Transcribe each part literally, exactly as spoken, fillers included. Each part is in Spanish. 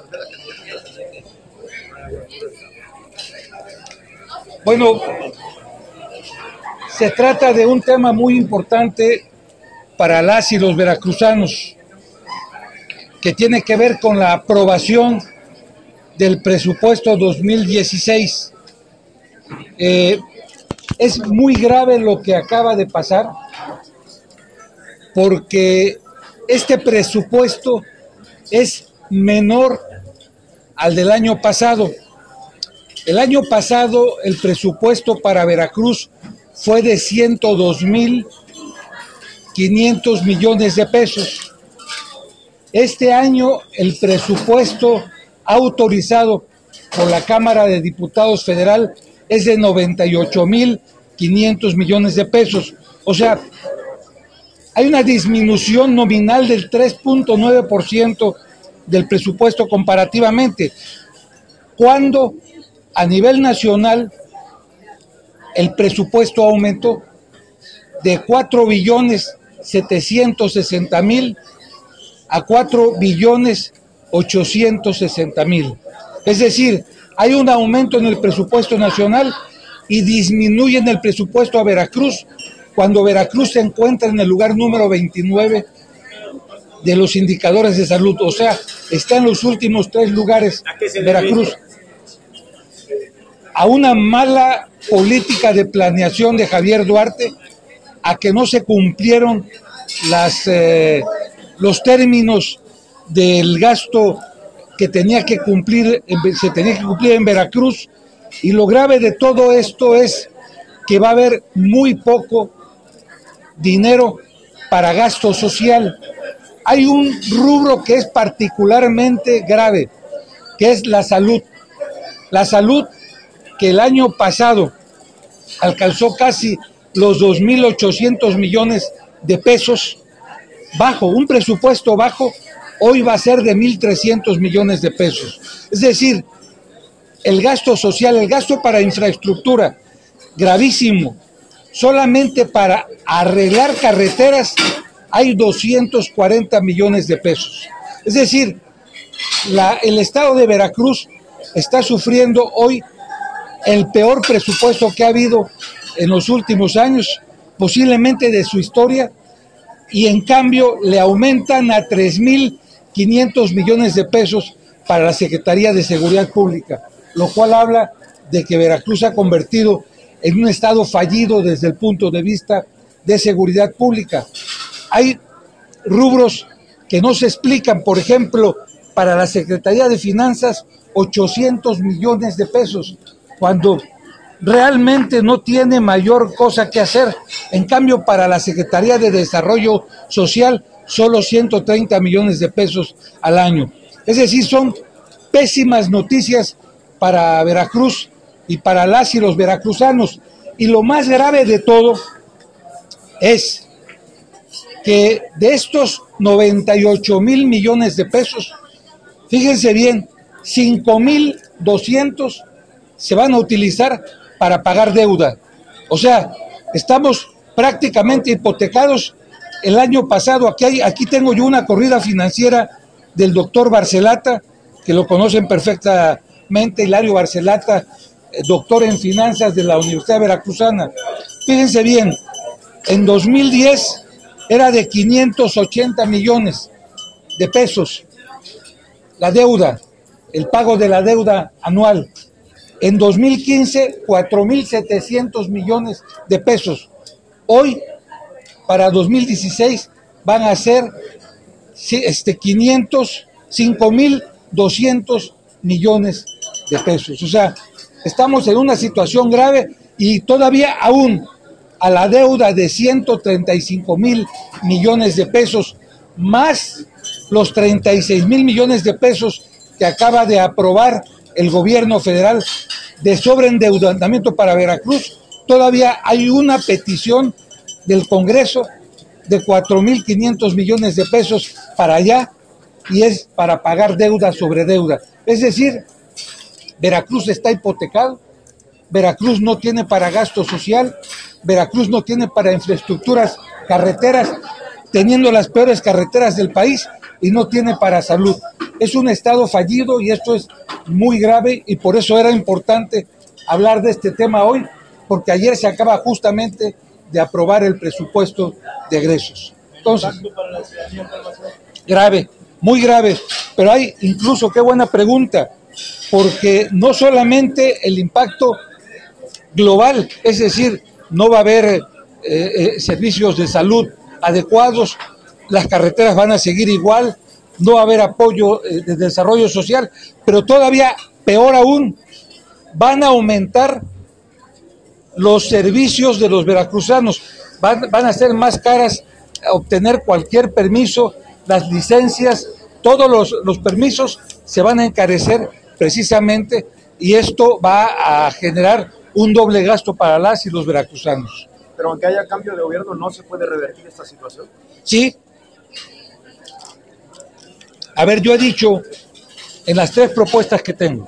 Bueno, se trata de un tema muy importante para las y los veracruzanos, que tiene que ver con la aprobación del presupuesto dos mil dieciséis. Eh, es muy grave lo que acaba de pasar, porque este presupuesto es menor al del año pasado. El año pasado el presupuesto para Veracruz fue de ciento dos mil quinientos millones de pesos. Este año el presupuesto autorizado por la Cámara de Diputados Federal es de noventa y ocho mil quinientos millones de pesos. O sea, hay una disminución nominal del tres punto nueve por ciento del presupuesto comparativamente, cuando a nivel nacional el presupuesto aumentó de cuatro billones setecientos sesenta mil a cuatro billones ochocientos sesenta mil. Es decir, hay un aumento en el presupuesto nacional y disminuye en el presupuesto a Veracruz, cuando Veracruz se encuentra en el lugar número veintinueve de los indicadores de salud. O sea, está en los últimos tres lugares Veracruz. A una mala política de planeación de Javier Duarte, a que no se cumplieron las, eh, los términos del gasto que tenía que cumplir, se tenía que cumplir en Veracruz, y lo grave de todo esto es que va a haber muy poco dinero para gasto social. Hay un rubro que es particularmente grave, que es la salud. La salud, que el año pasado alcanzó casi los dos mil ochocientos millones de pesos, bajo, un presupuesto bajo, hoy va a ser de mil trescientos millones de pesos. Es decir, el gasto social, el gasto para infraestructura, gravísimo. Solamente para arreglar carreteras hay doscientos cuarenta millones de pesos. Es decir, la, el estado de Veracruz está sufriendo hoy el peor presupuesto que ha habido en los últimos años, posiblemente de su historia, y en cambio le aumentan a tres mil quinientos millones de pesos para la Secretaría de Seguridad Pública, lo cual habla de que Veracruz se ha convertido en un estado fallido desde el punto de vista de seguridad pública. Hay rubros que no se explican, por ejemplo, para la Secretaría de Finanzas, ochocientos millones de pesos, cuando realmente no tiene mayor cosa que hacer. En cambio, para la Secretaría de Desarrollo Social, solo ciento treinta millones de pesos al año. Es decir, son pésimas noticias para Veracruz y para las y los veracruzanos. Y lo más grave de todo es que de estos noventa y ocho mil millones de pesos, fíjense bien, cinco mil doscientos se van a utilizar para pagar deuda. O sea, estamos prácticamente hipotecados. El año pasado, aquí, hay, aquí tengo yo una corrida financiera del doctor Barcelata, que lo conocen perfectamente, Hilario Barcelata, doctor en finanzas de la Universidad Veracruzana. Fíjense bien, en dos mil diez era de quinientos ochenta millones de pesos la deuda, el pago de la deuda anual. En dos mil quince, cuatro mil setecientos millones de pesos. Hoy, para dos mil dieciséis, van a ser este, quinientos, cinco mil doscientos millones de pesos. O sea, estamos en una situación grave y todavía aún a la deuda de ciento treinta y cinco mil millones de pesos, más los treinta y seis mil millones de pesos que acaba de aprobar el gobierno federal de sobreendeudamiento para Veracruz, todavía hay una petición del Congreso de cuatro mil quinientos millones de pesos para allá, y es para pagar deuda sobre deuda. Es decir, Veracruz está hipotecado, Veracruz no tiene para gasto social, Veracruz no tiene para infraestructuras, carreteras, teniendo las peores carreteras del país, y no tiene para salud. Es un Estado fallido y esto es muy grave y por eso era importante hablar de este tema hoy, porque ayer se acaba justamente de aprobar el presupuesto de egresos. Entonces, grave, muy grave, pero hay incluso, qué buena pregunta, porque no solamente el impacto global, es decir, no va a haber eh, eh, servicios de salud adecuados, las carreteras van a seguir igual, no va a haber apoyo eh, de desarrollo social, pero todavía peor aún, van a aumentar los servicios de los veracruzanos, van, van a ser más caras obtener cualquier permiso, las licencias, todos los, los permisos se van a encarecer precisamente y esto va a generar un doble gasto para las y los veracruzanos. Pero aunque haya cambio de gobierno, ¿no se puede revertir esta situación? Sí. A ver, yo he dicho en las tres propuestas que tengo.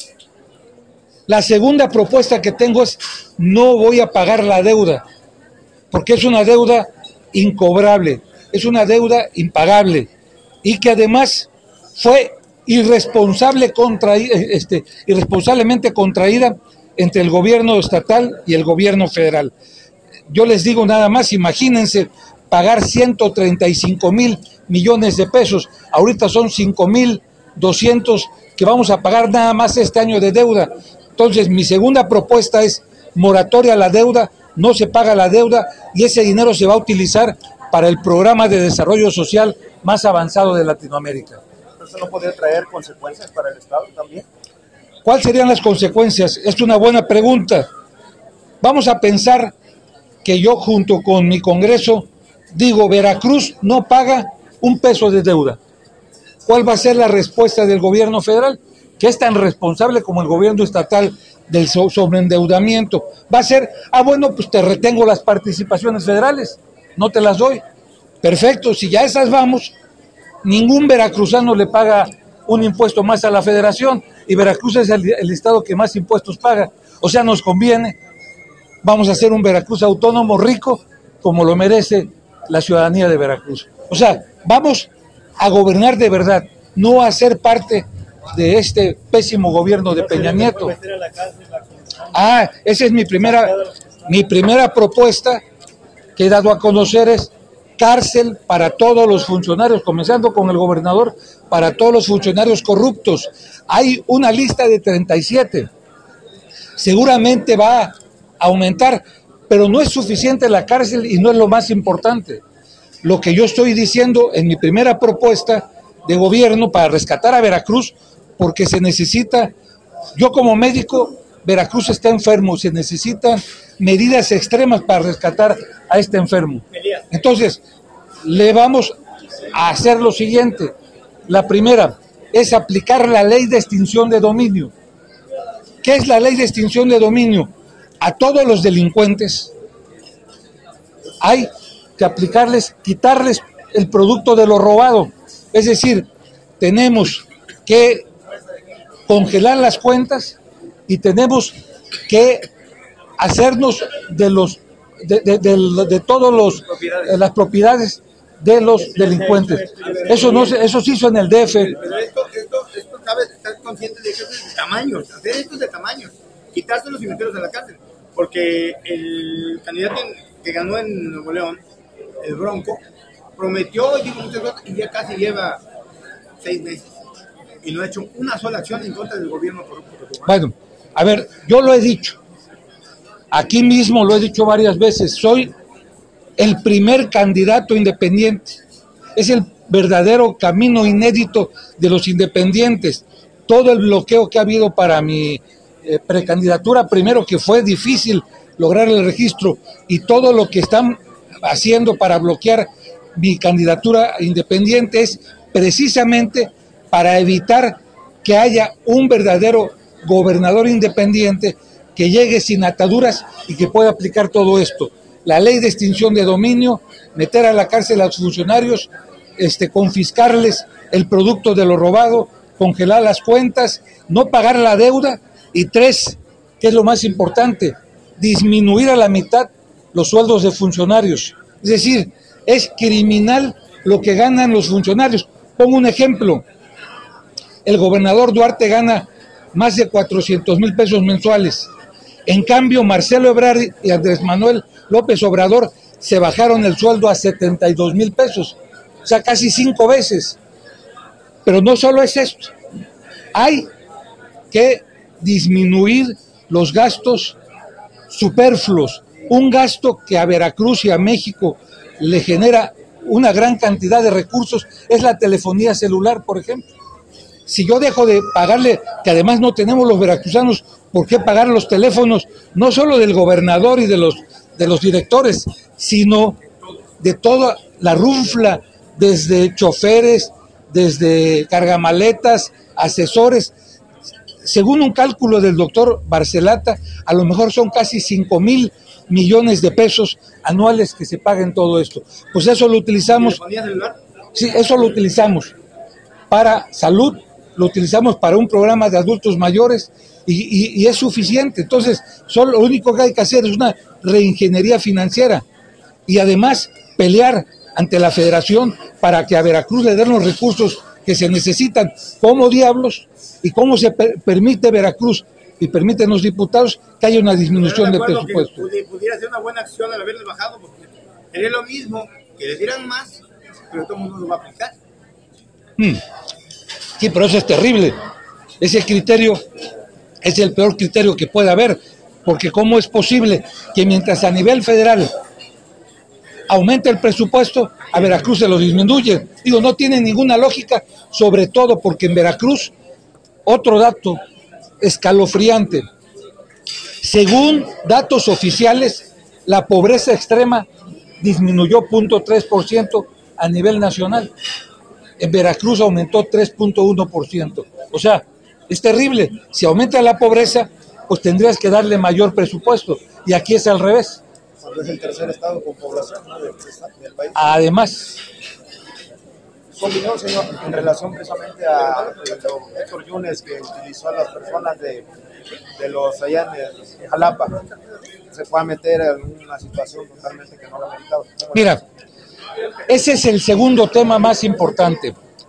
La segunda propuesta que tengo es no voy a pagar la deuda, porque es una deuda incobrable, es una deuda impagable y que además fue irresponsable contra, este, irresponsablemente contraída entre el gobierno estatal y el gobierno federal. Yo les digo nada más, imagínense pagar ciento treinta y cinco mil millones de pesos, ahorita son cinco mil doscientos que vamos a pagar nada más este año de deuda. Entonces mi segunda propuesta es moratoria a la deuda, no se paga la deuda y ese dinero se va a utilizar para el programa de desarrollo social más avanzado de Latinoamérica. ¿Eso no podría traer consecuencias para el Estado también? ¿Cuáles serían las consecuencias? Es una buena pregunta. Vamos a pensar que yo junto con mi Congreso digo, Veracruz no paga un peso de deuda. ¿Cuál va a ser la respuesta del gobierno federal? Que es tan responsable como el gobierno estatal del sobreendeudamiento. Va a ser, ah bueno, pues te retengo las participaciones federales, no te las doy. Perfecto, si ya esas vamos, ningún veracruzano le paga un impuesto más a la federación y Veracruz es el, el estado que más impuestos paga. O sea, nos conviene, vamos a hacer un Veracruz autónomo rico como lo merece la ciudadanía de Veracruz. O sea, vamos a gobernar de verdad, no a ser parte de este pésimo gobierno de Peña Nieto. Ah, esa es mi primera, mi primera propuesta que he dado a conocer, es cárcel para todos los funcionarios, comenzando con el gobernador, para todos los funcionarios corruptos. Hay una lista de treinta y siete, seguramente va a aumentar, pero no es suficiente la cárcel y no es lo más importante. Lo que yo estoy diciendo en mi primera propuesta de gobierno para rescatar a Veracruz, porque se necesita, yo como médico, Veracruz está enfermo, se necesitan medidas extremas para rescatar a este enfermo. Entonces, le vamos a hacer lo siguiente. La primera es aplicar la ley de extinción de dominio. ¿Qué es la ley de extinción de dominio? A todos los delincuentes hay que aplicarles, quitarles el producto de lo robado. Es decir, tenemos que congelar las cuentas y tenemos que hacernos de los de, de, de, de todos los eh, las propiedades de los delincuentes. Eso no se, eso se hizo en el D F. Pero esto, esto, esto cabe estar consciente de que esto es de tamaños, hacer esto es de tamaños, quitarse los cementerios de la cárcel, porque el candidato que ganó en Nuevo León, el Bronco, prometió y dijo muchas cosas y ya casi lleva seis meses y no ha hecho una sola acción en contra del gobierno corrupto. Bueno, a ver, yo lo he dicho, aquí mismo lo he dicho varias veces, soy el primer candidato independiente, es el verdadero camino inédito de los independientes. Todo el bloqueo que ha habido para mi eh, precandidatura, primero que fue difícil lograr el registro, y todo lo que están haciendo para bloquear mi candidatura independiente es precisamente para evitar que haya un verdadero gobernador independiente que llegue sin ataduras y que pueda aplicar todo esto. La ley de extinción de dominio, meter a la cárcel a los funcionarios, este, confiscarles el producto de lo robado, congelar las cuentas, no pagar la deuda, y tres, que es lo más importante, disminuir a la mitad los sueldos de funcionarios. Es decir, es criminal lo que ganan los funcionarios. Pongo un ejemplo. el gobernador Duarte gana más de cuatrocientos mil pesos mensuales. En cambio, Marcelo Ebrard y Andrés Manuel López Obrador se bajaron el sueldo a setenta y dos mil pesos, o sea, casi cinco veces. Pero no solo es esto, hay que disminuir los gastos superfluos. Un gasto que a Veracruz y a México le genera una gran cantidad de recursos es la telefonía celular, por ejemplo. Si yo dejo de pagarle, que además no tenemos los veracruzanos por qué pagar los teléfonos, no solo del gobernador y de los, de los directores, sino de toda la runfla, desde choferes, desde cargamaletas, asesores. Según un cálculo del doctor Barcelata, a lo mejor son casi cinco mil millones de pesos anuales que se paguen todo esto. Pues eso lo utilizamos, sí, eso lo utilizamos para salud, lo utilizamos para un programa de adultos mayores y, y, y es suficiente. Entonces, solo lo único que hay que hacer es una reingeniería financiera y además pelear ante la Federación para que a Veracruz le den los recursos que se necesitan. ¿Cómo diablos? ¿Y cómo se per permite Veracruz y permiten los diputados que haya una disminución de, de presupuesto? Que pudiera ser una buena acción al haberles bajado, porque sería lo mismo, que les dieran más, pero todo el mundo lo va a aplicar. Hmm. Sí, pero eso es terrible. Ese criterio es el peor criterio que puede haber, porque ¿cómo es posible que mientras a nivel federal aumente el presupuesto, a Veracruz se lo disminuye? Digo, no tiene ninguna lógica, sobre todo porque en Veracruz, otro dato escalofriante, según datos oficiales, la pobreza extrema disminuyó cero punto tres por ciento a nivel nacional. En Veracruz aumentó tres punto uno por ciento. O sea, es terrible. Si aumenta la pobreza, pues tendrías que darle mayor presupuesto. Y aquí es al revés. Cuando es el tercer estado con población, ¿no?, del, del país. Además. Su opinión, señor, en relación precisamente a Héctor Yunes, que utilizó a las personas de, de los allá de Jalapa, se fue a meter en una situación totalmente que no lo meritaba. Mira, ese es el segundo tema más importante.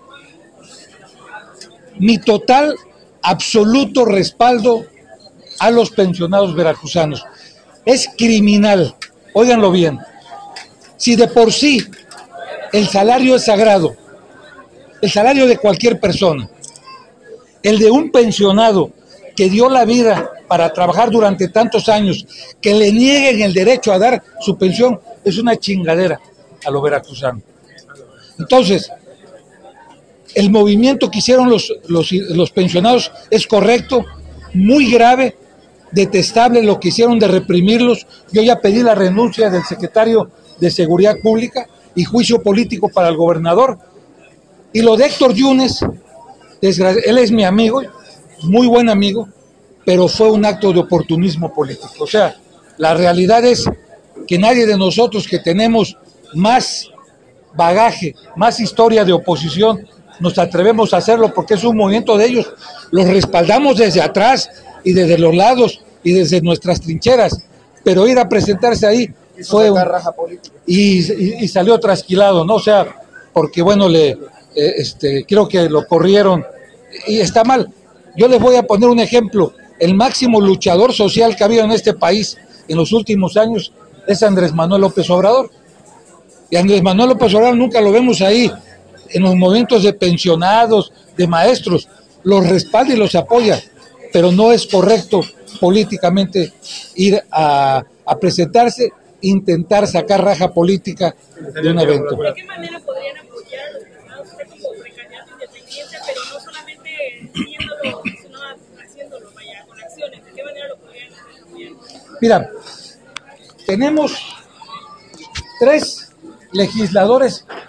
Mi total, absoluto respaldo a los pensionados veracruzanos. Es criminal, óiganlo bien, si de por sí el salario es sagrado, el salario de cualquier persona, el de un pensionado que dio la vida para trabajar durante tantos años, que le nieguen el derecho a dar su pensión, es una chingadera a los veracruzanos. Entonces, el movimiento que hicieron los, los, los pensionados es correcto, muy grave, detestable lo que hicieron de reprimirlos. Yo ya pedí la renuncia del secretario de Seguridad Pública y juicio político para el gobernador. Y lo de Héctor Yunes, él es mi amigo, muy buen amigo, pero fue un acto de oportunismo político. O sea, la realidad es que nadie de nosotros que tenemos más bagaje, más historia de oposición, nos atrevemos a hacerlo porque es un movimiento de ellos. Los respaldamos desde atrás y desde los lados y desde nuestras trincheras, pero ir a presentarse ahí fue un, y, y, y salió trasquilado, ¿no? O sea, porque bueno, le eh, este, creo que lo corrieron y está mal. Yo les voy a poner un ejemplo. El máximo luchador social que ha habido en este país en los últimos años es Andrés Manuel López Obrador. Y Andrés Manuel López Obrador nunca lo vemos ahí en los movimientos de pensionados, de maestros, los respalda y los apoya, pero no es correcto políticamente ir a, a presentarse, intentar sacar raja política de un evento. ¿De qué manera podrían apoyar a los pensionados? Usted como precandidato independiente, pero no solamente diciéndolo, sino haciéndolo, vaya, con acciones. ¿De qué manera lo podrían apoyar? Mira, tenemos tres legisladores